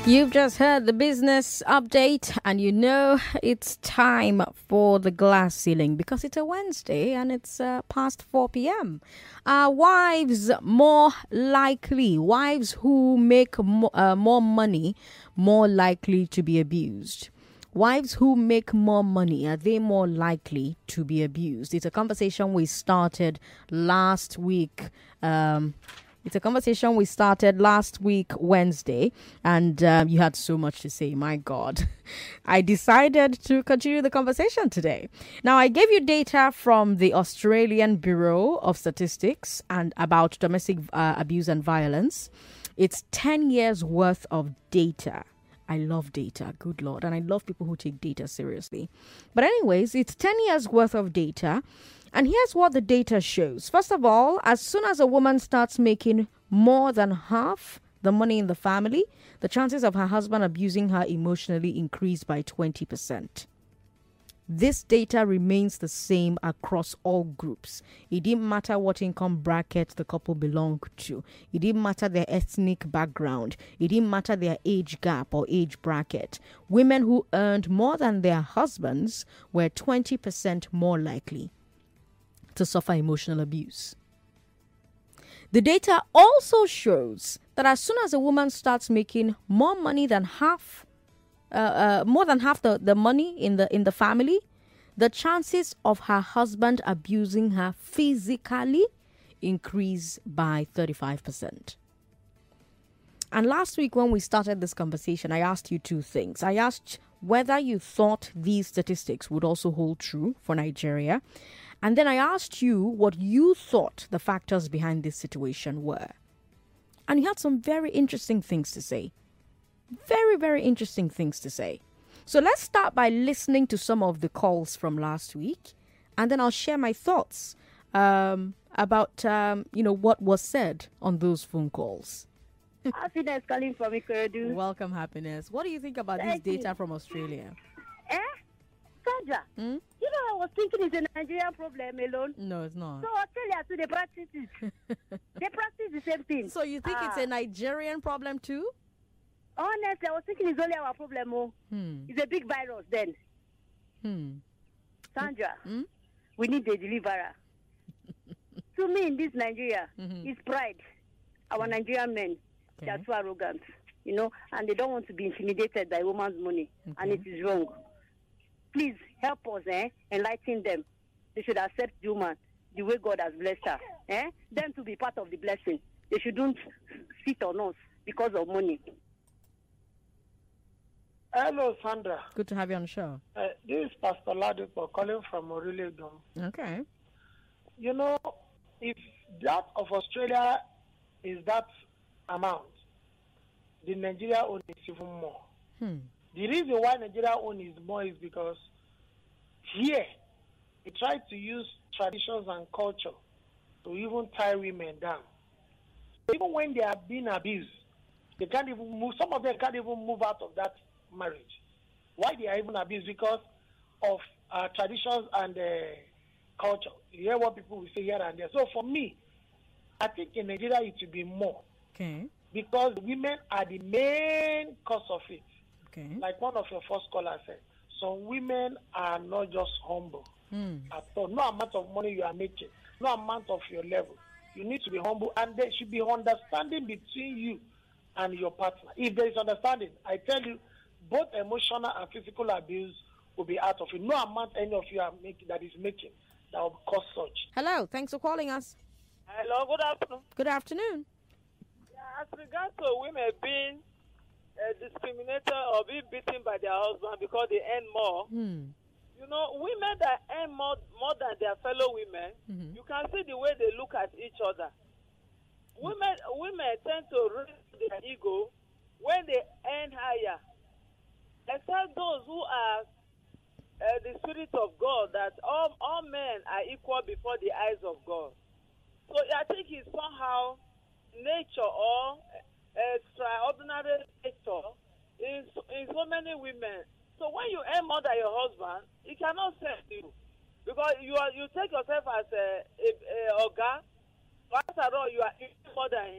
You've just heard the business update, and you know it's time for the glass ceiling because it's a Wednesday and it's past 4 p.m. Wives who make more money, more likely to be abused. Wives who make more money, are they more likely to be abused? It's a conversation we started last week. Wednesday, and you had so much to say. My God. I decided to continue the conversation today. Now, I gave you data from the Australian Bureau of Statistics and about domestic abuse and violence. It's 10 years worth of data. I love data, good Lord, and I love people who take data seriously. But anyways, it's 10 years worth of data, and here's what the data shows. First of all, as soon as a woman starts making more than half the money in the family, the chances of her husband abusing her emotionally increase by 20%. This data remains the same across all groups. It didn't matter what income bracket the couple belonged to. It didn't matter their ethnic background. It didn't matter their age gap or age bracket. Women who earned more than their husbands were 20% more likely to suffer emotional abuse. The data also shows that as soon as a woman starts making more than half the money in the family, the chances of her husband abusing her physically increase by 35%. And last week when we started this conversation, I asked you two things. I asked whether you thought these statistics would also hold true for Nigeria. And then I asked you what you thought the factors behind this situation were. And you had some very interesting things to say. Very, very interesting things to say. So let's start by listening to some of the calls from last week. And then I'll share my thoughts about what was said on those phone calls. Happiness calling from Ikorodu. Welcome, Happiness. What do you think about this data from Australia? Sandra, you know, I was thinking it's a Nigerian problem alone. No, it's not. So Australia too, they practice it. They practice the same thing. So you think it's a Nigerian problem too? Honestly, I was thinking it's only our problem. It's a big virus then. Sandra, we need a deliverer. To me, in this Nigeria, it's pride. Our Nigerian men, they are too arrogant, and they don't want to be intimidated by woman's money, and it is wrong. Please help us, enlighten them. They should accept the woman the way God has blessed her. Them to be part of the blessing. They shouldn't sit on us because of money. Hello, Sandra. Good to have you on the show. This is Pastor Ladipo calling from Orilegum. Okay. You know, if that of Australia is that amount, the Nigeria own is even more. The reason why Nigeria own is more is because here, they try to use traditions and culture to even tie women down. Even when they are being abused, they can't even move. Some of them can't even move out of that marriage. Why they are even abused? Because of traditions and culture. You hear what people will say here and there. So for me, I think in Nigeria it will be more. Okay. Because women are the main cause of it. Okay. Like one of your first callers said, some women are not just humble at all. No amount of money you are making, no amount of your level. You need to be humble, and there should be understanding between you and your partner. If there is understanding, I tell you, both emotional and physical abuse will be out of it. No amount any of you are making that will cause such. Hello, thanks for calling us. Hello, good afternoon. Good afternoon. As regards to women being discriminated or being beaten by their husband because they earn more, you know, women that earn more than their fellow women, you can see the way they look at each other. Women tend to raise their ego when they earn higher. Except those who are the spirit of God, that all men are equal before the eyes of God. So I think it's somehow nature or extraordinary nature in so many women. So when you earn more than your husband, he cannot send you because you take yourself as a Oga. After all, you are earning more than him.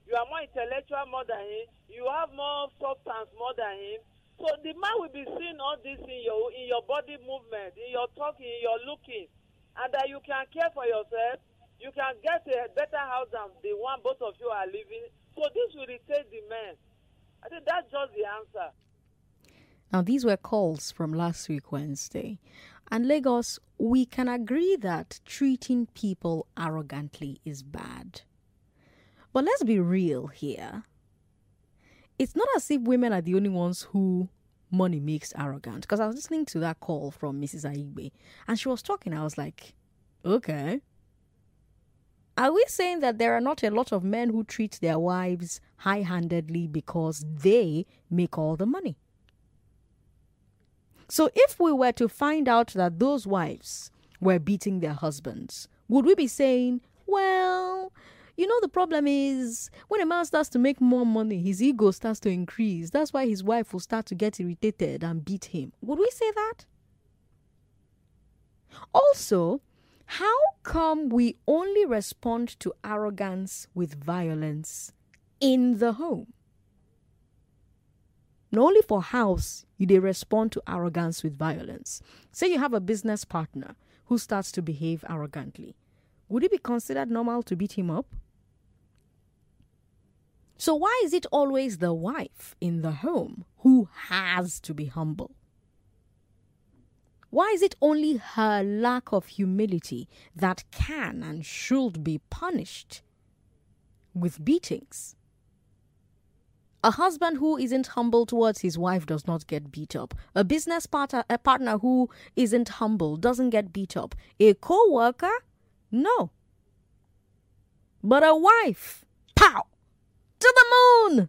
You are more intellectual more than him. You have more substance more than him. So the man will be seeing all this in your body movement, in your talking, in your looking, and that you can care for yourself. You can get a better house than the one both of you are living. So this will irritate the men. I think that's just the answer. Now, these were calls from last week, Wednesday. And Lagos, we can agree that treating people arrogantly is bad. But let's be real here. It's not as if women are the only ones who money makes arrogant. Because I was listening to that call from Mrs. Aigbe, and she was talking. I was like, okay. Are we saying that there are not a lot of men who treat their wives high-handedly because they make all the money? So if we were to find out that those wives were beating their husbands, would we be saying, well, you know, the problem is when a man starts to make more money, his ego starts to increase. That's why his wife will start to get irritated and beat him. Would we say that? Also, how come we only respond to arrogance with violence in the home? Not only for house, they respond to arrogance with violence. Say you have a business partner who starts to behave arrogantly. Would it be considered normal to beat him up? So why is it always the wife in the home who has to be humble? Why is it only her lack of humility that can and should be punished with beatings? A husband who isn't humble towards his wife does not get beat up. A business partner who isn't humble doesn't get beat up. A co-worker? No. But a wife? Pow! To the moon!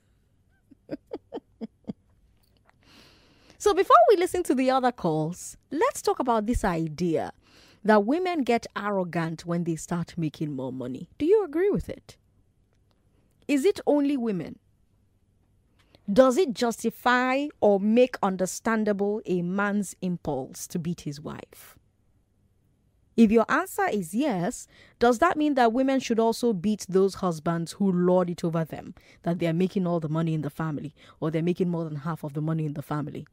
So before we listen to the other calls, let's talk about this idea that women get arrogant when they start making more money. Do you agree with it? Is it only women? Does it justify or make understandable a man's impulse to beat his wife? If your answer is yes, does that mean that women should also beat those husbands who lord it over them, that they are making all the money in the family, or they're making more than half of the money in the family?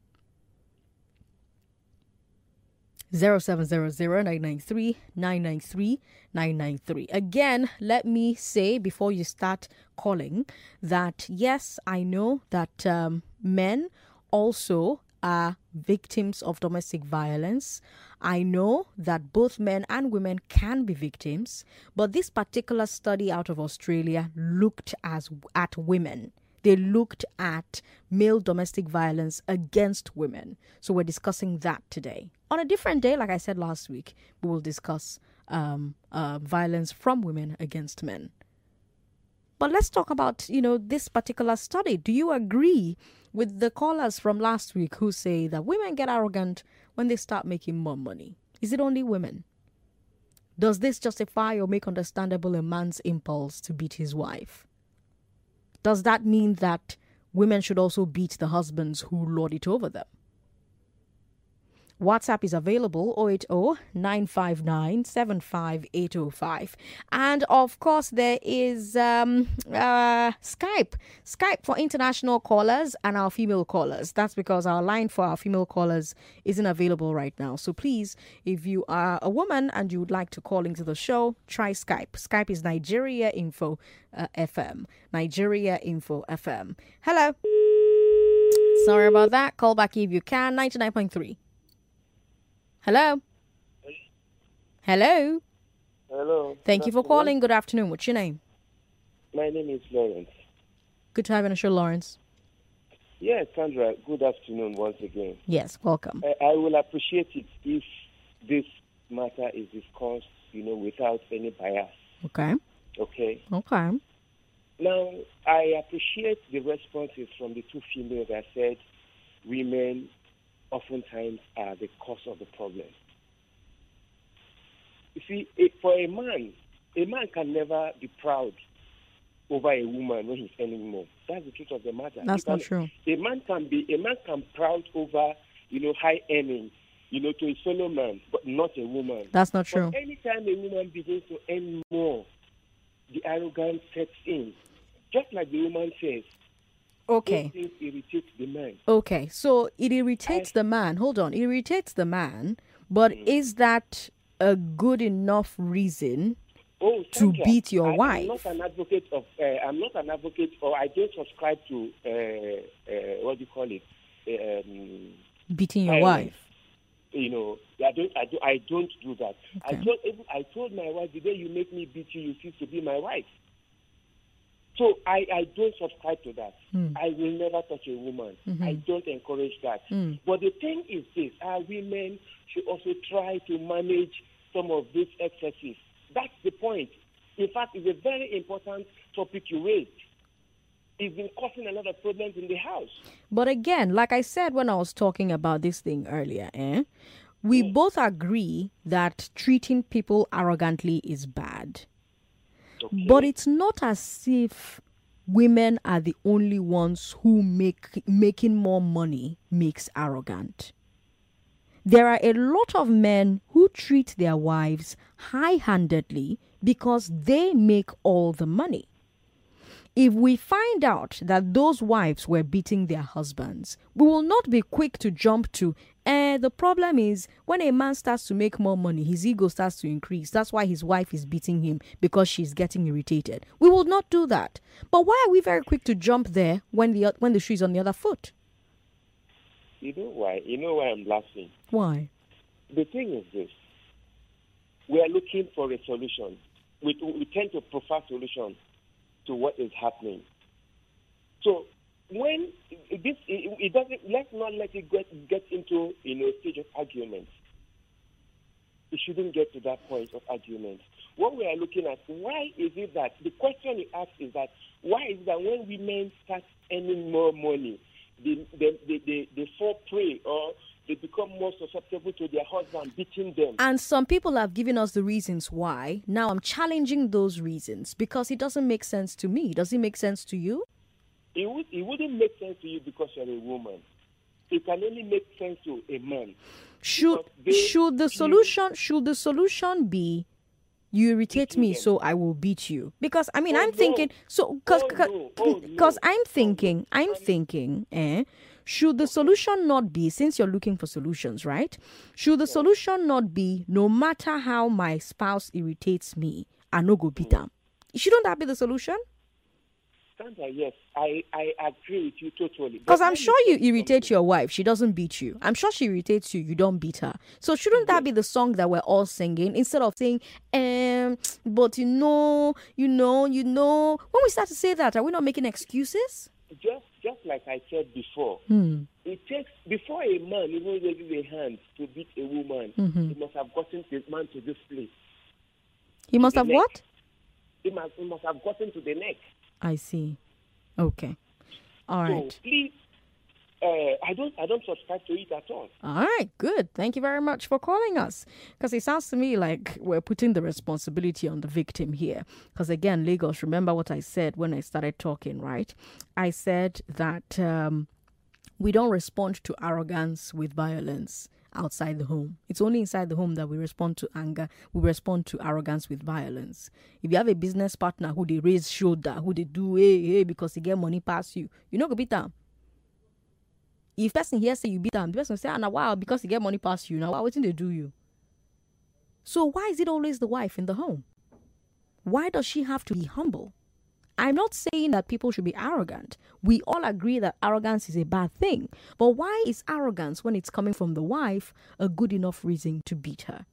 0700-993-993-993. Again, let me say before you start calling that yes, I know that men also are victims of domestic violence. I know that both men and women can be victims, but this particular study out of Australia looked at women. They looked at male domestic violence against women. So we're discussing that today. On a different day, like I said last week, we will discuss violence from women against men. But let's talk about, this particular study. Do you agree with the callers from last week who say that women get arrogant when they start making more money? Is it only women? Does this justify or make understandable a man's impulse to beat his wife? Does that mean that women should also beat the husbands who lord it over them? WhatsApp is available 080-959-75805. And of course, there is Skype for international callers and our female callers. That's because our line for our female callers isn't available right now. So please, if you are a woman and you would like to call into the show, try Skype. Skype is Nigeria Info FM. Nigeria Info FM. Hello. Sorry about that. Call back if you can. 99.3. Hello. Hello. Hello. Thank you for calling. Good afternoon. What's your name? My name is Lawrence. Good to have you on the show, Lawrence. Yes, Sandra. Good afternoon once again. Yes, welcome. I will appreciate it if this matter is discussed, without any bias. Okay. Okay. Okay. Now, I appreciate the responses from the two females that said women oftentimes are the cause of the problem. You see, for a man can never be proud over a woman when he's earning more. That's the truth of the matter. That's not true. A man can proud over, high earning, to his fellow man, but not a woman. That's not true. But anytime a woman begins to earn more, the arrogance sets in. just like the woman says. Okay. Those things irritate the man. Okay, so it irritates the man. Hold on, it irritates the man, but is that a good enough reason to Sandra, beat your wife? I'm not an advocate of. Or I don't subscribe to what do you call it? Beating your wife. You know, I don't do that. Okay. I told my wife, the day you make me beat you, you cease to be my wife. So I don't subscribe to that. I will never touch a woman. I don't encourage that. But the thing is this, our women should also try to manage some of these excesses. That's the point. In fact, it's a very important topic you raised. It's been causing a lot of problems in the house. But again, like I said when I was talking about this thing earlier, we both agree that treating people arrogantly is bad. Okay. But it's not as if women are the only ones who making more money makes arrogant. There are a lot of men who treat their wives high-handedly because they make all the money. If we find out that those wives were beating their husbands, we will not be quick to jump to, the problem is when a man starts to make more money, his ego starts to increase. That's why his wife is beating him, because she's getting irritated. We will not do that. But why are we very quick to jump there when the shoe is on the other foot? You know why? You know why I'm laughing? Why? The thing is this. We are looking for a solution. We tend to prefer solutions to what is happening. So when it doesn't, let's not let it get into a stage of argument. It shouldn't get to that point of argument. What we are looking at, why is it that the question you ask is that why is it that when women start earning more money, they fall prey or they become more susceptible to their husband beating them? And some people have given us the reasons why. Now I'm challenging those reasons because it doesn't make sense to me. Does it make sense to you? It wouldn't make sense to you because you're a woman. It can only make sense to a man. Should the solution be you irritate me, so I will beat you? Because I'm thinking, should the solution not be, since you're looking for solutions, right? Should the solution not be, no matter how my spouse irritates me, I no go beat them? Shouldn't that be the solution? Sandra, yes, I agree with you totally. Because I'm sure you irritate your wife. She doesn't beat you. I'm sure she irritates you. You don't beat her. So shouldn't that be the song that we're all singing instead of saying, but you know, when we start to say that, are we not making excuses? Just like I said before, it takes, before a man even raises a hand to beat a woman, he must have gotten the man to this place. He must have what? He must have gotten to the neck. I see. Okay. All right. So please, I don't subscribe to it at all. All right, good. Thank you very much for calling us. Because it sounds to me like we're putting the responsibility on the victim here. Because again, Lagos, remember what I said when I started talking, right? I said that we don't respond to arrogance with violence outside the home. It's only inside the home that we respond to anger. We respond to arrogance with violence. If you have a business partner who they raise shoulder, who they do hey because they get money past you, you know go beat them. If person here say you beat them, the person say, wow, because they get money past you, now why wouldn't they do you? So why is it always the wife in the home? Why does she have to be humble? I'm not saying that people should be arrogant. We all agree that arrogance is a bad thing. But why is arrogance, when it's coming from the wife, a good enough reason to beat her?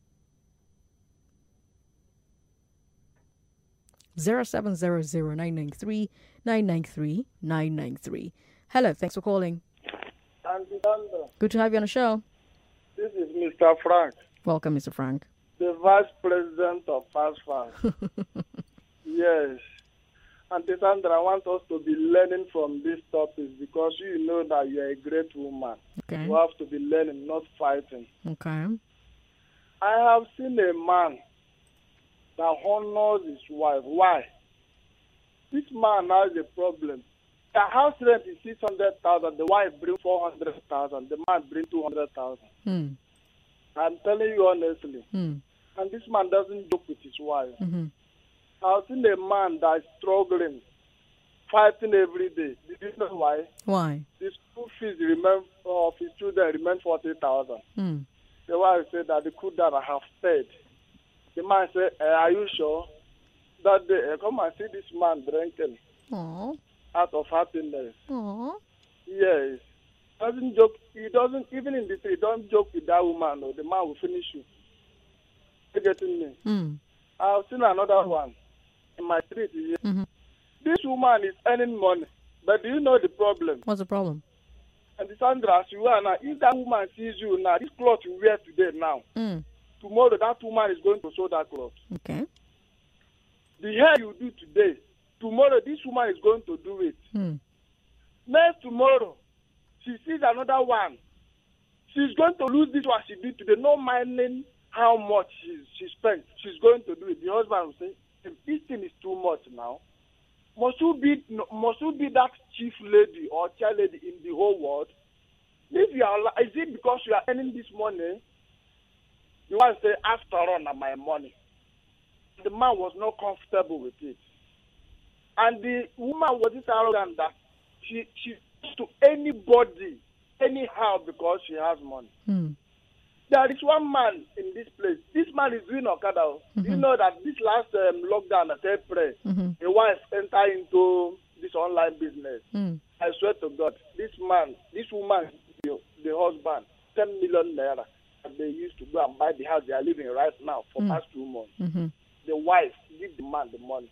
0700-993-993-993. Hello, thanks for calling. Good to have you on the show. This is Mr. Frank. Welcome, Mr. Frank. The Vice President of FastFast. Yes. Auntie Sandra, I want us to be learning from these topics because you know that you are a great woman. Okay. You have to be learning, not fighting. Okay. I have seen a man that honors his wife. Why? This man has a problem. The house rent is 600,000. The wife brings 400,000. The man brings 200,000. I'm telling you honestly. And this man doesn't joke with his wife. I've seen a man that is struggling fighting every day. Did you know why? Why? The school fees of his children remain 40,000. Mm. The wife said that the cool dad have paid. The man said, are you sure? That day, come and see this man drinking Aww. out of happiness. Aww. Yes. Doesn't joke. He doesn't, even in the street, don't joke with that woman or the man will finish you. You getting me? Mm. I've seen another one in my street here. Mm-hmm. This woman is earning money. But do you know the problem? What's the problem? And Sandra, as you are now, if that woman sees you now, this cloth you wear today now, tomorrow that woman is going to sew that cloth. Okay. The hair you do today, tomorrow this woman is going to do it. Next tomorrow, she sees another one. She's going to lose this one she did today, no minding how much she spent. She's going to do it. The husband will say, if this thing is too much now, must you be that chief lady or chair lady in the whole world? If you are, is it because you are earning this money? You want to say, after all, na my money. The man was not comfortable with it. And the woman was this arrogant that she to anybody, anyhow, because she has money. There is one man in this place. This man is doing Okada. You know that this last lockdown at April, a wife entered into this online business. I swear to God, this woman, the husband, 10 million naira, and they used to go and buy the house they are living right now for past 2 months. The wife give the man the money.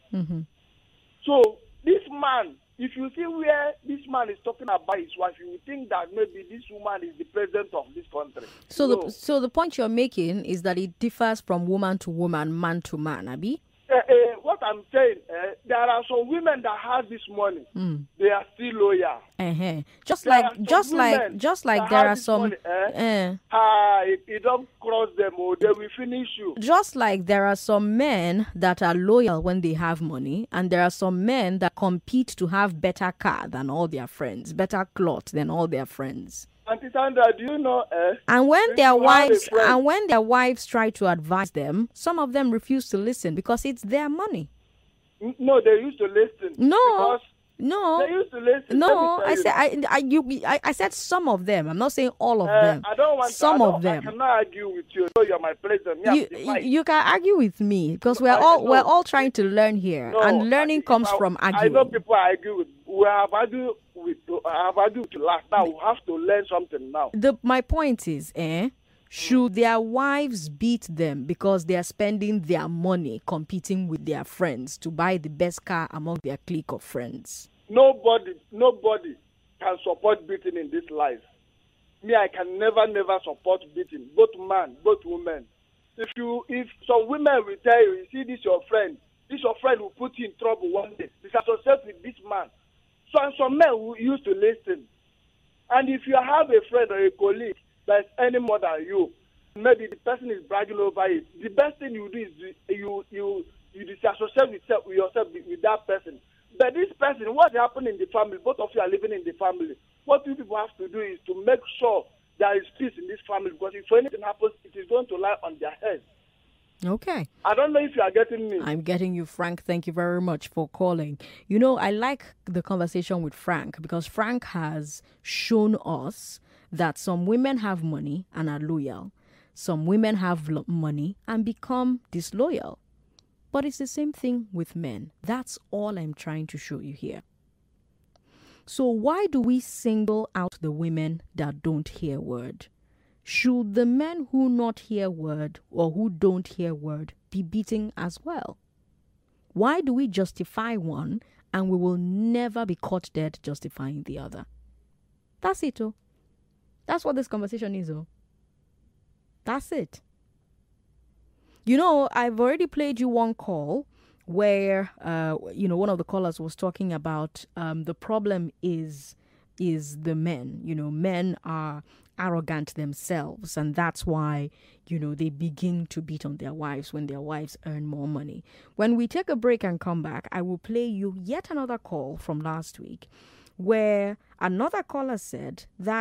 So this man, if you see where this man is talking about his wife, you will think that maybe this woman is the president of this country. So the point you're making is that it differs from woman to woman, man to man, Abi? What I'm saying, there are some women that have this money. They are still loyal. Just like there are some. Money, it don't cross them, or they will finish you. Just like there are some men that are loyal when they have money, and there are some men that compete to have better car than all their friends, better cloth than all their friends. Auntie Sandra, do you know? And when their wives try to advise them, some of them refuse to listen because it's their money. No, they used to listen. No, they used to listen. No, I said some of them. I'm not saying all of them. I don't want some of them. I cannot argue with you. So you're my president. You can argue with me because we're all trying to learn here, and learning comes from arguing. I know people I argue with. I have argued with last. Now we have to learn something now. My point is, should their wives beat them because they are spending their money competing with their friends to buy the best car among their clique of friends? Nobody can support beating in this life. Me, I can never support beating. Both man, both women. If some women will tell you see this your friend will put you in trouble one day. Disassociate with this man. So some men who used to listen. And if you have a friend or a colleague that's any more than you, maybe the person is bragging over it. The best thing you do is you disassociate with yourself with that person. But this person, what happened in the family, both of you are living in the family. What you people have to do is to make sure there is peace in this family, because if anything happens, it is going to lie on their heads. Okay. I don't know if you are getting me. I'm getting you, Frank. Thank you very much for calling. You know, I like the conversation with Frank because Frank has shown us that some women have money and are loyal. Some women have money and become disloyal. But it's the same thing with men. That's all I'm trying to show you here. So why do we single out the women that don't hear word? Should the men who not hear word or who don't hear word be beaten as well? Why do we justify one and we will never be caught dead justifying the other? That's it, oh. That's what this conversation is, oh. That's it. You know, I've already played you one call where, one of the callers was talking about the problem is the men. You know, men are arrogant themselves, and that's why, they begin to beat on their wives when their wives earn more money. When we take a break and come back, I will play you yet another call from last week where another caller said that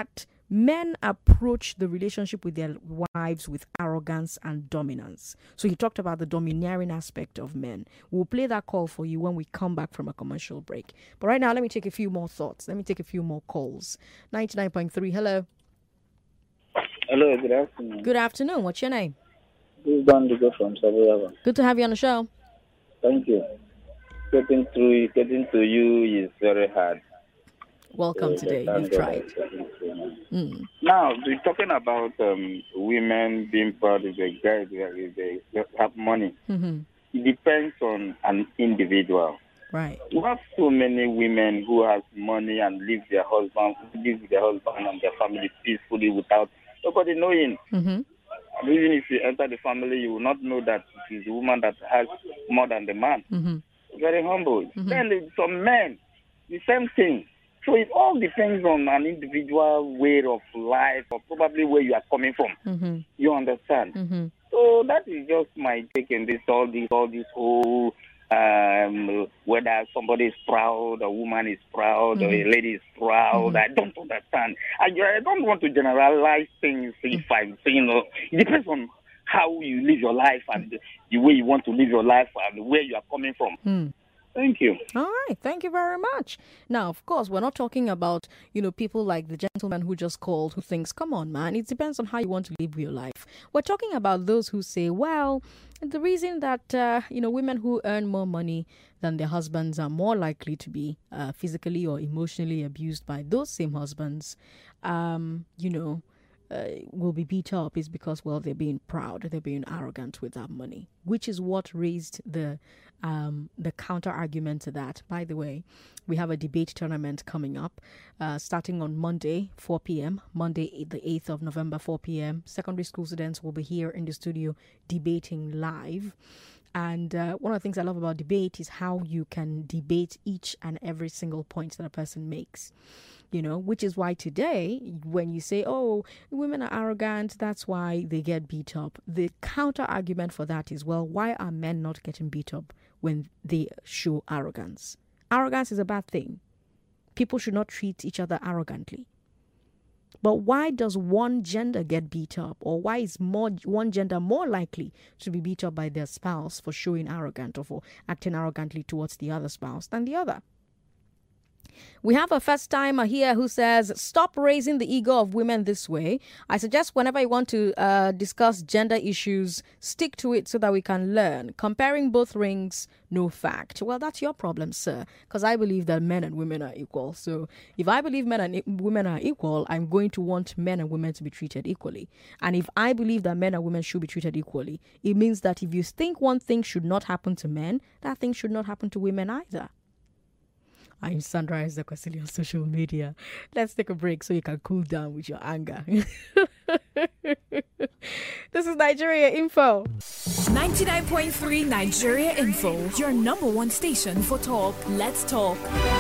men approach the relationship with their wives with arrogance and dominance. So he talked about the domineering aspect of men. We'll play that call for you when we come back from a commercial break. But right now, let me take a few more thoughts. Let me take a few more calls. 99.3, hello. Hello, good afternoon. Good afternoon. What's your name? This is Don Ligo from Saboyava. Good to have you on the show. Thank you. Getting to you is very hard. Welcome today. You've tried. Now, we're talking about women being proud of the guys they have money. Mm-hmm. It depends on an individual. Right. We have so many women who have money and live with their husband and their family peacefully without nobody knowing. Mm-hmm. And even if you enter the family, you will not know that it is the woman that has more than the man. Mm-hmm. Very humble. Mm-hmm. Then some men, the same thing. So it all depends on an individual way of life or probably where you are coming from. Mm-hmm. You understand? Mm-hmm. So that is just my take in this, all this whole, whether somebody is proud, a woman is proud, or a lady is proud. I don't understand. I don't want to generalize things. If I'm saying, it depends on how you live your life and the way you want to live your life and where you are coming from. Thank you. All right. Thank you very much. Now, of course, we're not talking about, people like the gentleman who just called who thinks, come on, man, it depends on how you want to live your life. We're talking about those who say, well, the reason that, women who earn more money than their husbands are more likely to be physically or emotionally abused by those same husbands, will be beat up is because, well, they're being proud, they're being arrogant with that money, which is what raised the counter argument to that. By the way, we have a debate tournament coming up starting on Monday, 4 p.m. Monday, the 8th of November, 4 p.m. Secondary school students will be here in the studio debating live. And one of the things I love about debate is how you can debate each and every single point that a person makes. Which is why today, when you say, oh, women are arrogant, that's why they get beat up. The counter argument for that is, well, why are men not getting beat up when they show arrogance? Arrogance is a bad thing. People should not treat each other arrogantly. But why does one gender get beat up? Or why is one gender more likely to be beat up by their spouse for showing arrogant or for acting arrogantly towards the other spouse than the other? We have a first timer here who says, stop raising the ego of women this way. I suggest whenever you want to discuss gender issues, stick to it so that we can learn. Comparing both rings, no fact. Well, that's your problem, sir, because I believe that men and women are equal. So if I believe men and women are equal, I'm going to want men and women to be treated equally. And if I believe that men and women should be treated equally, it means that if you think one thing should not happen to men, that thing should not happen to women either. I'm Sandra Ezekwesili on social media. Let's take a break so you can cool down with your anger. This is Nigeria Info. 99.3 Nigeria Info, your number one station for talk. Let's talk.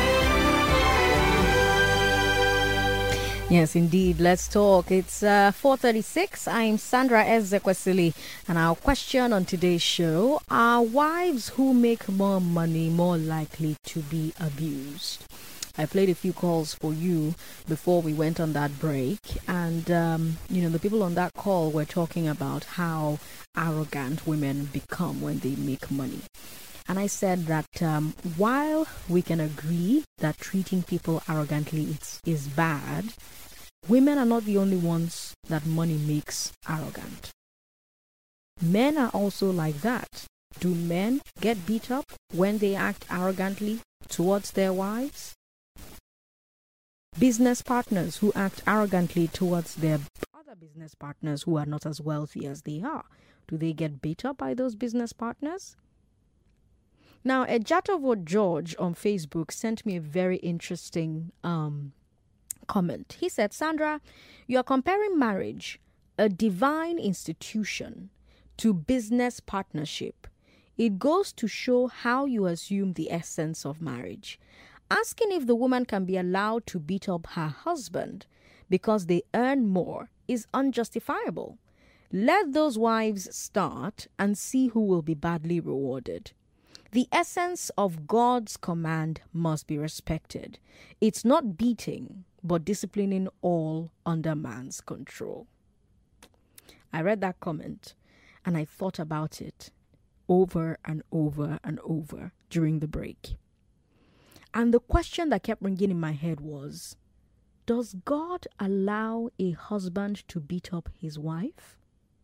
Yes, indeed. Let's talk. It's 4:36. I'm Sandra Ezekwesili, and our question on today's show: are wives who make more money more likely to be abused? I played a few calls for you before we went on that break, and the people on that call were talking about how arrogant women become when they make money. And I said that while we can agree that treating people arrogantly is bad, women are not the only ones that money makes arrogant. Men are also like that. Do men get beat up when they act arrogantly towards their wives? Business partners who act arrogantly towards their other business partners who are not as wealthy as they are, do they get beat up by those business partners? Now, Ejatovo George on Facebook sent me a very interesting comment. He said, Sandra, you are comparing marriage, a divine institution, to business partnership. It goes to show how you assume the essence of marriage. Asking if the woman can be allowed to beat up her husband because they earn more is unjustifiable. Let those wives start and see who will be badly rewarded. The essence of God's command must be respected. It's not beating, but disciplining all under man's control. I read that comment and I thought about it over and over and over during the break. And the question that kept ringing in my head was, does God allow a husband to beat up his wife?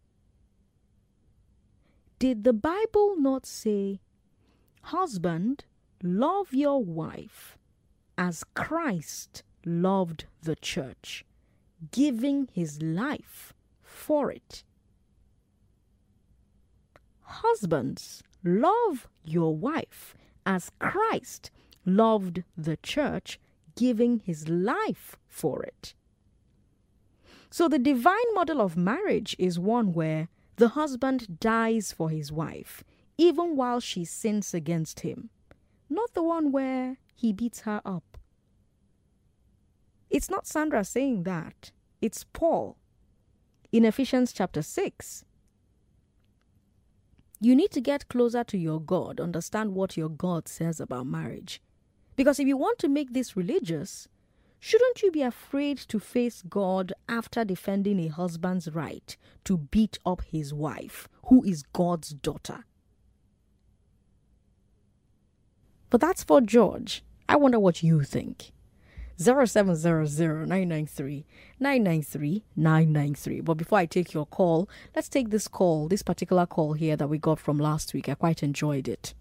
Did the Bible not say, husband, love your wife as Christ loved the church, giving his life for it? Husbands, love your wife as Christ loved the church, giving his life for it. So the divine model of marriage is one where the husband dies for his wife, even while she sins against him, not the one where he beats her up. It's not Sandra saying that. It's Paul in Ephesians chapter 6. You need to get closer to your God, understand what your God says about marriage. Because if you want to make this religious, shouldn't you be afraid to face God after defending a husband's right to beat up his wife, who is God's daughter? But that's for George. I wonder what you think. 0700-993-993-993. But before I take your call, let's take this particular call here that we got from last week. I quite enjoyed it.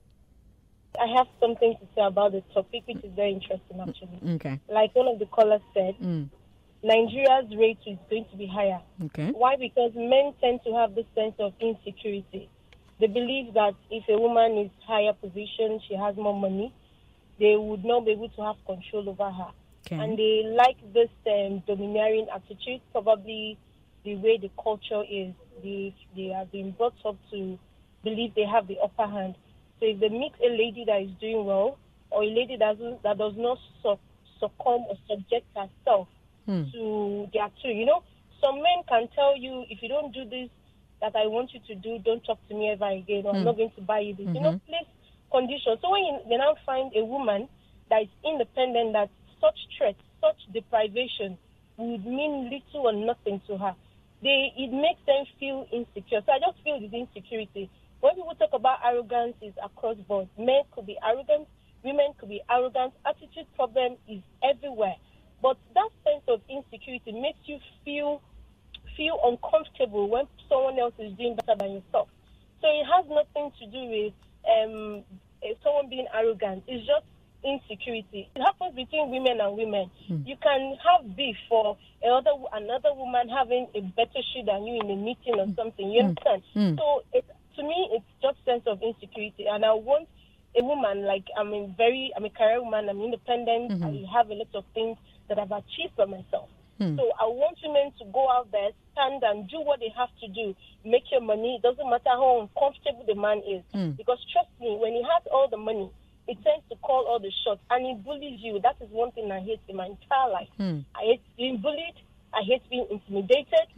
I have something to say about the topic, which is very interesting, actually. Okay. Like one of the callers said, Nigeria's rate is going to be higher. Okay. Why? Because men tend to have this sense of insecurity. They believe that if a woman is higher position, she has more money, they would not be able to have control over her. Okay. And they like this domineering attitude, probably the way the culture is. They have been brought up to believe they have the upper hand. So if they meet a lady that is doing well, or a lady that does not succumb or subject herself to their tune, you know, some men can tell you, if you don't do this that I want you to do, don't talk to me ever again, or I'm not going to buy you this. You know, place conditions. So when you now find a woman that is independent, that such threats, such deprivation would mean little or nothing to her, it makes them feel insecure. So I just feel this insecurity. When people talk about arrogance, it's across board. Men could be arrogant, women could be arrogant. Attitude problem is everywhere. But that sense of insecurity makes you feel uncomfortable when someone else is doing better than yourself. So it has nothing to do with someone being arrogant. It's just insecurity. It happens between women and women. You can have beef for another woman having a better shoe than you in a meeting or something. You understand? So to me, it's just sense of insecurity. And I want a woman, like I'm a career woman, I'm independent, I have a lot of things that I've achieved for myself. So I want women to go out there, stand and do what they have to do, make your money. It doesn't matter how uncomfortable the man is. Because trust me, when he has all the money, it tends to call all the shots and he bullies you. That is one thing I hate in my entire life. I hate being bullied. I hate being intimidated.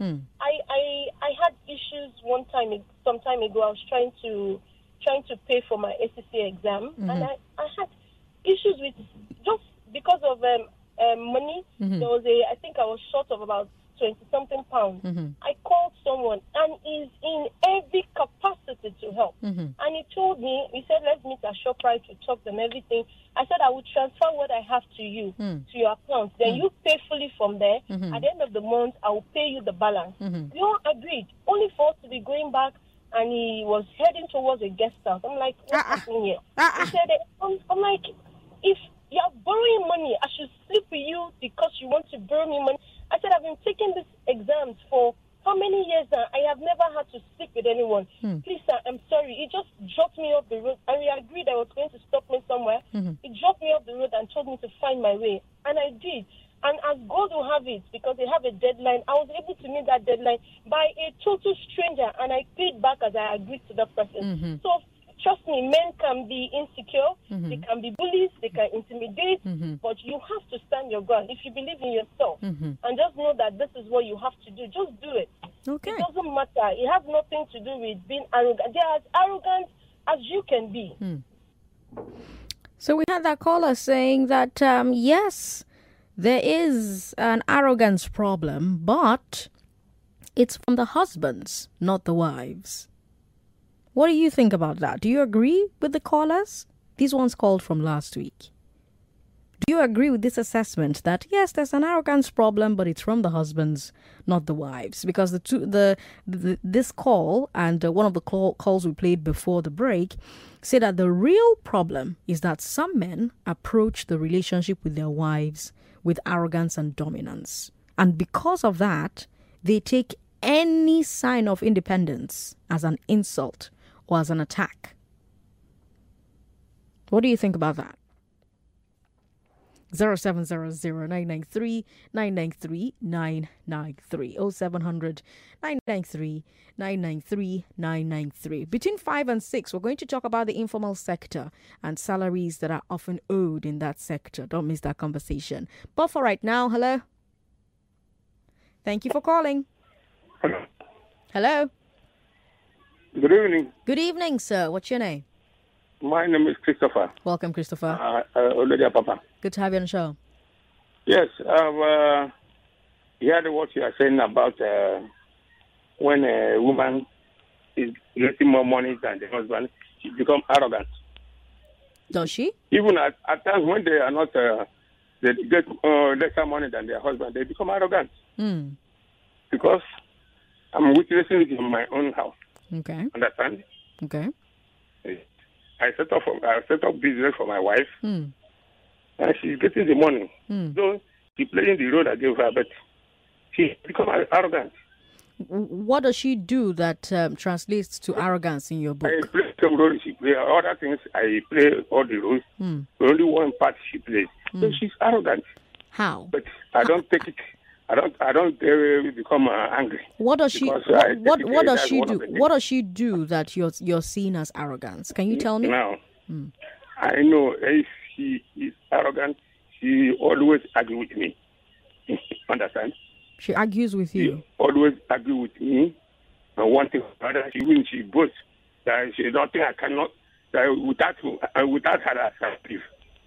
I had issues some time ago. I was trying to pay for my SCC exam, and I had issues with just because of money. There was I think I was short of about 20-something pounds. I called someone, and he's in every capacity to help. And he told me, he said, let's meet at ShopRite to talk and everything. I said, I will transfer what I have to you, to your account. Then you pay fully from there. At the end of the month, I will pay you the balance. We all agreed, only for us to be going back, and he was heading towards a guest house. I'm like, what's happening here? He said, I'm like, if you're borrowing money, I should sleep with you because you want to borrow me money. I said, I've been taking these exams for how many years now? I have never had to sleep with anyone. Please, sir, I'm sorry. He just dropped me off the road, and we agreed I was going to stop me somewhere. He dropped me off the road and told me to find my way, and I did. And as God will have it, because they have a deadline, I was able to meet that deadline by a total stranger, and I paid back as I agreed to that person. So trust me, men can be insecure, they can be bullies, they can intimidate, but you have to stand your ground. If you believe in yourself, and just know that this is what you have to do, just do it. Okay. It doesn't matter. It has nothing to do with being arrogant. They are as arrogant as you can be. So we had that caller saying that, yes, there is an arrogance problem, but it's from the husbands, not the wives. What do you think about that? Do you agree with the callers? These ones called from last week. Do you agree with this assessment that, yes, there's an arrogance problem, but it's from the husbands, not the wives? Because this call and one of the calls we played before the break say that the real problem is that some men approach the relationship with their wives with arrogance and dominance. And because of that, they take any sign of independence as an insult or as an attack. What do you think about that? 0700-993-993-993 0700-993-993. Between 5 and 6, we're going to talk about the informal sector and salaries that are often owed in that sector. Don't miss that conversation. But for right now, hello. Thank you for calling. Hello. Good evening. Good evening, sir. What's your name? My name is Christopher. Welcome, Christopher. Papa. Good to have you on the show. Yes, I've heard what you are saying about when a woman is getting more money than the husband, she becomes arrogant. Does she? Even at times when they are not, they get lesser money than their husband, they become arrogant. Because I'm witnessing it in my own house. Okay. Understand? Okay. I set up business for my wife, and she's getting the money. So she's playing the role I gave her, but she becomes arrogant. What does she do that translates to arrogance in your book? I play some roles, she plays other things. I play all the roles. Only one part she plays. So she's arrogant. How? But I don't take it. I don't become angry. What does she? What does she do? What does she do that you're seeing as arrogance? Can you tell me? Now, I know if she is arrogant, she always argue with me. Understand? She argues with you. She always argue with me. And one thing or another, she boasts that she don't think I cannot. That without her, I can live.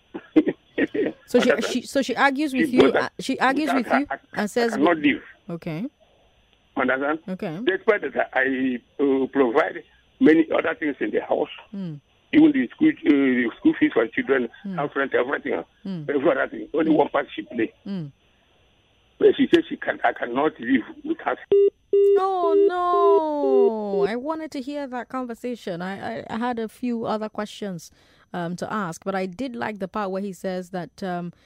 So she argues with you. She argues with you and says, I cannot live. Okay. Understand? Okay. Despite that, I provide many other things in the house. Even the school fees for children, house rent, everything. Every other thing. Only one part she play. But she says I cannot live without her. Oh no! I wanted to hear that conversation. I had a few other questions to ask, but I did like the part where he says that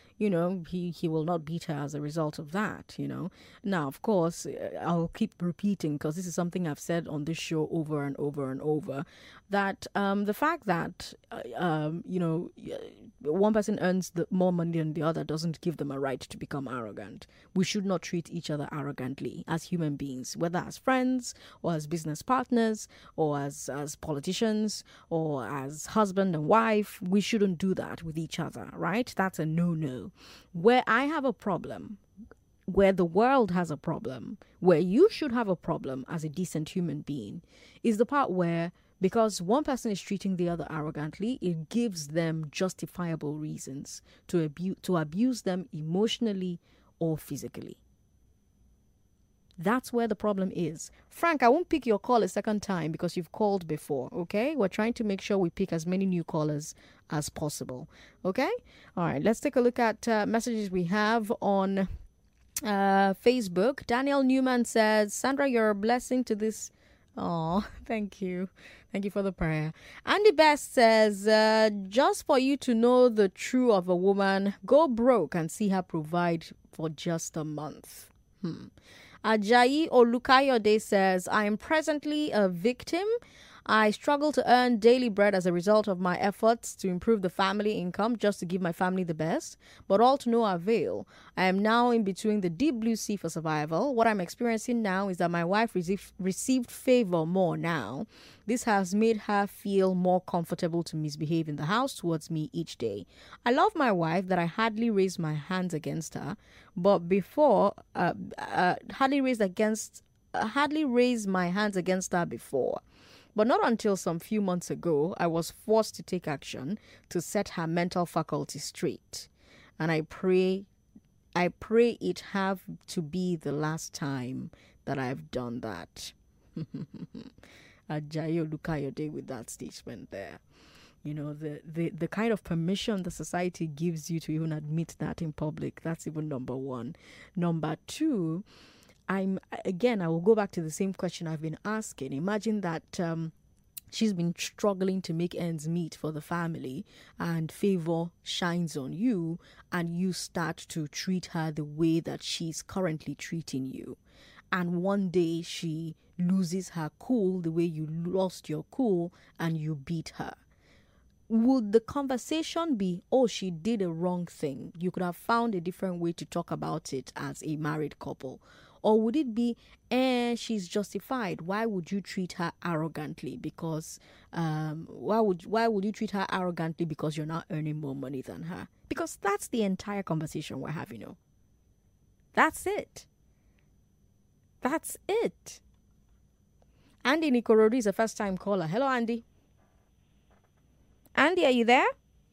he will not beat her as a result of that. Now of course I'll keep repeating, because this is something I've said on this show over and over and over, that the fact that one person earns more money than the other doesn't give them a right to become arrogant. We should not treat each other arrogantly as human beings, whether as friends or as business partners or as politicians or as husband and wife. We shouldn't do that with each other, right? That's a no-no. Where I have a problem, where the world has a problem, where you should have a problem as a decent human being, is the part where, because one person is treating the other arrogantly, it gives them justifiable reasons to abuse them emotionally or physically. That's where the problem is. Frank, I won't pick your call a second time because you've called before, okay? We're trying to make sure we pick as many new callers as possible, okay? All right, let's take a look at messages we have on Facebook. Daniel Newman says, Sandra, you're a blessing to this. Oh, thank you. Thank you for the prayer. Andy Best says, just for you to know the true of a woman, go broke and see her provide for just a month. Ajayi Olukayode says, I am presently a victim. I struggle to earn daily bread as a result of my efforts to improve the family income just to give my family the best, but all to no avail. I am now in between the deep blue sea for survival. What I'm experiencing now is that my wife received favor more now. This has made her feel more comfortable to misbehave in the house towards me each day. I love my wife that I hardly raise my hands against her, but before, hardly raised my hands against her before. But not until some few months ago, I was forced to take action to set her mental faculty straight. And I pray I pray it have to be the last time that I've done that. Ajayo Lukayode with that statement there. You know, the kind of permission the society gives you to even admit that in public, that's even number one. Number two, I will go back to the same question I've been asking. Imagine that she's been struggling to make ends meet for the family, and favor shines on you, and you start to treat her the way that she's currently treating you. And one day she loses her cool the way you lost your cool and you beat her. Would the conversation be, oh, she did a wrong thing? You could have found a different way to talk about it as a married couple. Or would it be, she's justified? Why would you treat her arrogantly? Because why would you treat her arrogantly because you're not earning more money than her? Because that's the entire conversation we're having, you know. That's it. That's it. Andy Nikorodi is a first-time caller. Hello, Andy. Andy, are you there?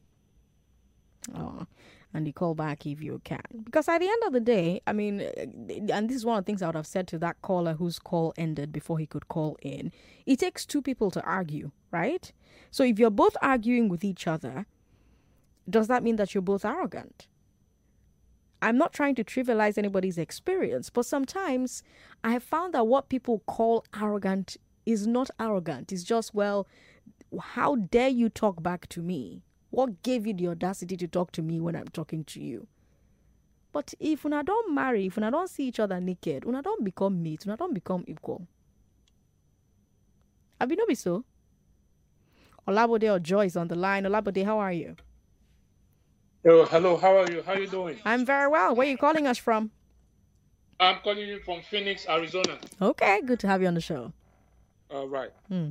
Oh, Andy, call back if you can. Because at the end of the day, I mean, and this is one of the things I would have said to that caller whose call ended before he could call in. It takes two people to argue, right? So if you're both arguing with each other, does that mean that you're both arrogant? I'm not trying to trivialize anybody's experience, but sometimes I have found that what people call arrogant is not arrogant. It's just, well, how dare you talk back to me? What gave you the audacity to talk to me when I'm talking to you? But if una don't marry, if una don't see each other naked, una don't become mates, una don't become equal. Abi no be so? Olabode or Joyce on the line. Olabode, how are you? Oh, hello, how are you? How are you doing? I'm very well. Where are you calling us from? I'm calling you from Phoenix, Arizona. Okay, good to have you on the show. All right. Okay,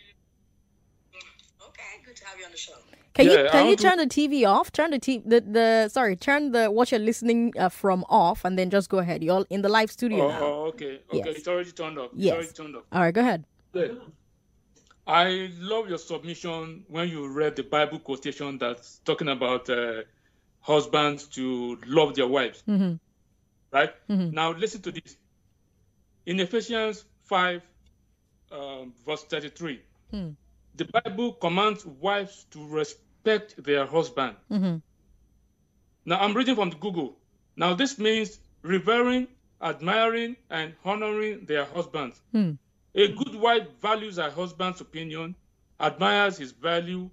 good to have you on the show. Can you turn the TV off? Turn the what you're listening from off, and then just go ahead. You're in the live studio now. Oh, okay. Yes. It's already turned off. Yes. All right, go ahead. Good. I love your submission when you read the Bible quotation that's talking about husbands to love their wives. Mm-hmm. Right? Mm-hmm. Now, listen to this. In Ephesians 5, verse 33, the Bible commands wives to respect their husband. Mm-hmm. Now, I'm reading from the Google. Now, this means revering, admiring, and honoring their husbands. A good wife values her husband's opinion, admires his value.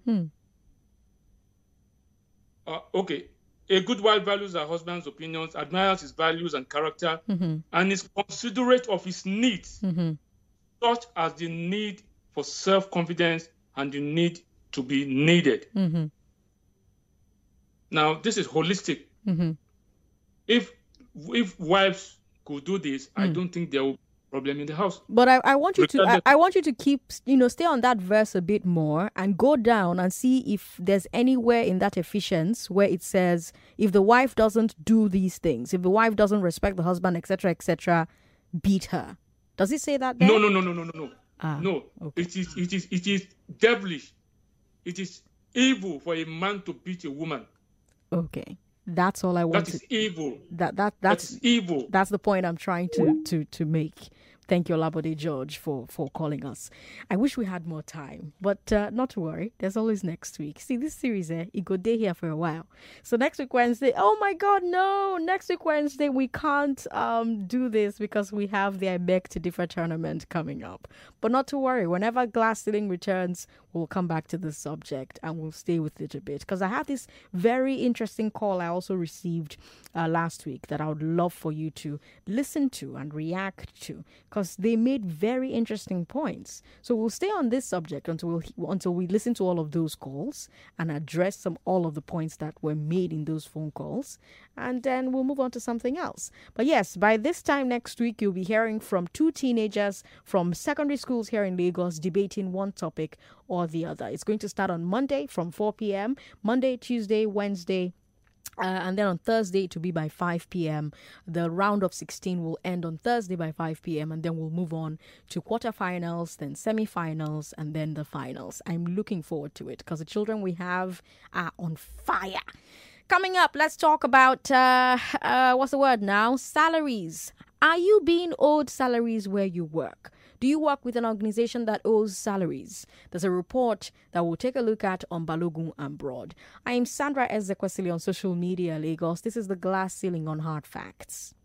A good wife values her husband's opinions, admires his values and character, and is considerate of his needs, such as the need for self-confidence and the need to be needed. Now, this is holistic. If wives could do this, I don't think there will be a problem in the house. But I want you to keep, stay on that verse a bit more and go down and see if there's anywhere in that Ephesians where it says, if the wife doesn't do these things, if the wife doesn't respect the husband, etc., beat her. Does it say that there? No. No. Okay. It is devilish. It is evil for a man to beat a woman. Okay. That's all I want. That is evil. That's evil. That's the point I'm trying to make. Thank you, Olabode George, for calling us. I wish we had more time, but not to worry. There's always next week. See, this series, it go day here for a while. So next week, Wednesday, oh my God, no. Next week, Wednesday, we can't do this because we have the I Beg to Differ tournament coming up. But not to worry. Whenever Glass Ceiling returns, we'll come back to this subject and we'll stay with it a bit. Because I have this very interesting call I also received last week that I would love for you to listen to and react to, because they made very interesting points. So we'll stay on this subject until we listen to all of those calls and address all of the points that were made in those phone calls, and then we'll move on to something else. But yes, by this time next week, you'll be hearing from two teenagers from secondary schools here in Lagos debating one topic or the other. It's going to start on Monday from 4 p.m., Monday, Tuesday, Wednesday, and then on Thursday, it will be by 5 p.m. The round of 16 will end on Thursday by 5 p.m. And then we'll move on to quarterfinals, then semifinals, and then the finals. I'm looking forward to it because the children we have are on fire. Coming up, let's talk about, what's the word now? Salaries. Are you being owed salaries where you work? Do you work with an organization that owes salaries? There's a report that we'll take a look at on Balogun and Broad. I am Sandra Ezekwesili on social media, Lagos. This is the Glass Ceiling on Hard Facts.